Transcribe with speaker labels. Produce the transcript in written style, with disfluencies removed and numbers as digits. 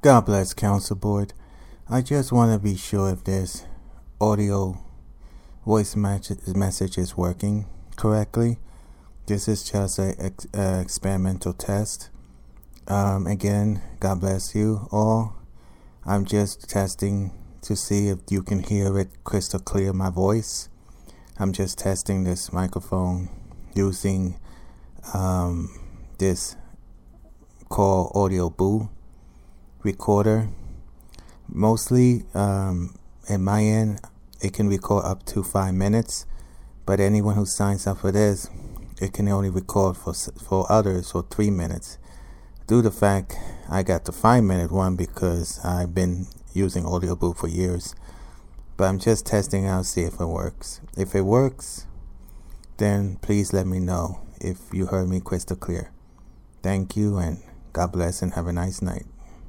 Speaker 1: God bless, Council Board. I just want to be sure if this audio voice message is working correctly. This is just an experimental test. Again, God bless you all. I'm just testing to see if you can hear it crystal clear, my voice. I'm just testing this microphone using this called Audio Boo recorder. Mostly in my end, it can record up to 5 minutes, but anyone who signs up for this, it can only record for others for 3 minutes. Due to the fact I got the 5-minute one because I've been using Audio Boo for years, but I'm just testing out, see if it works. If it works, then please let me know if you heard me crystal clear. Thank you, and God bless, and have a nice night.